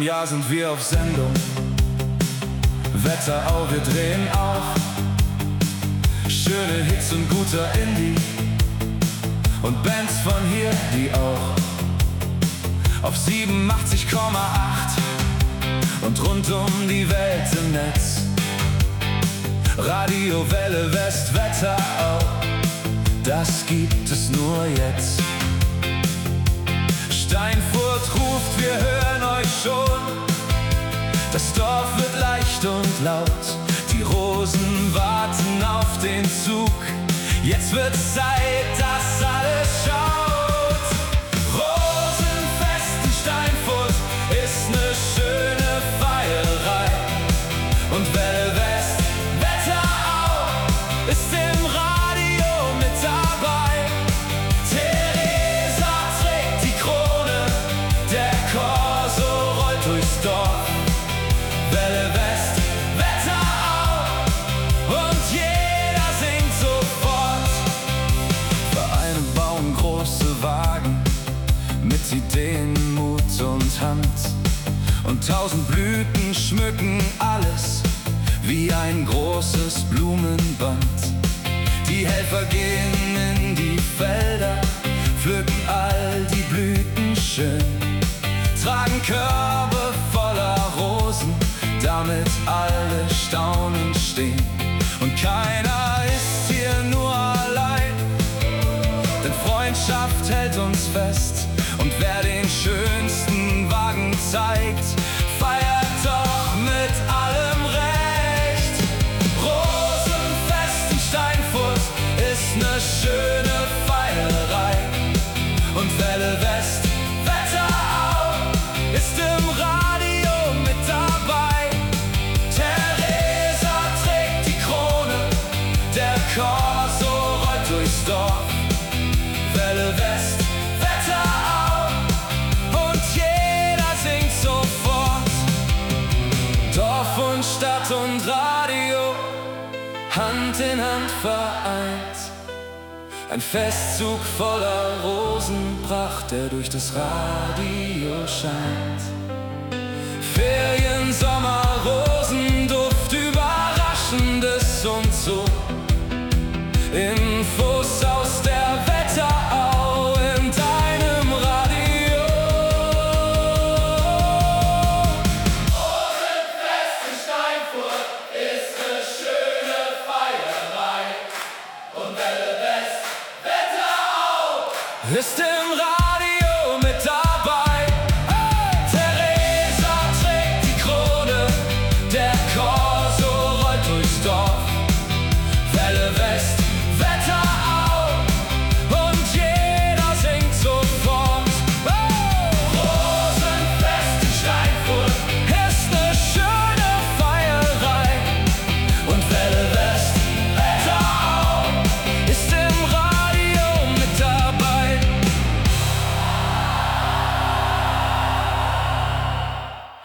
im Jahr sind wir auf Sendung. Wetterau, wir drehen auf. Schöne Hits und guter Indie und Bands von hier, die auch auf 87,8 und rund um die Welt im Netz. Radio Welle West, Wetterau, das gibt es nur jetzt. Steinfurt ruft, wir hören euch schon. Das Dorf wird leicht und laut, die Rosen warten auf den Zug. Jetzt wird Zeit, dass alles schaut. Rosenfest in Steinfurt ist ne schöne Feierei. Und Welle West, Wetterau ist im Radio mit dabei. Theresa trägt die Krone, der Corso rollt durchs Dorf. Welle West, Wetterau und jeder singt sofort. Vereine bauen große Wagen mit Ideen, Mut und Hand. Und 1000 Blüten schmücken alles wie ein großes Blumenband. Die Helfer gehen in die Felder, pflücken all die Blüten schön, tragen Körbe voller Rosen, damit alle staunend stehen. Und keiner ist hier nur allein, denn Freundschaft hält uns fest. Und wer den schönsten Wagen zeigt, feiert doch mit allem Recht. Rosenfest in Steinfurt ist ne schöne Feierei. Und Welle West, Wetterau ist im Radio mit dabei. Theresa trägt die Krone, der Corso rollt durchs Dorf. Welle West, Wetterau und jeder singt sofort. Dorf und Stadt und Radio, Hand in Hand vereint. Ein Festzug voller Rosenpracht, der durch das Radio scheint. Ferien